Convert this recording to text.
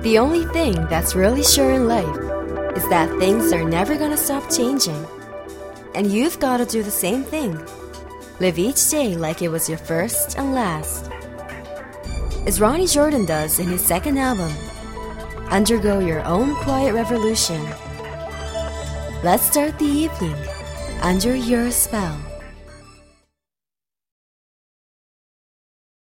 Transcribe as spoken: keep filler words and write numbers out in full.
The only thing that's really sure in life is that things are never gonna stop changing. And you've gotta do the same thing. Live each day like it was your first and last. As Ronnie Jordan does in his second album, undergo your own quiet revolution. Let's start the evening under your spell.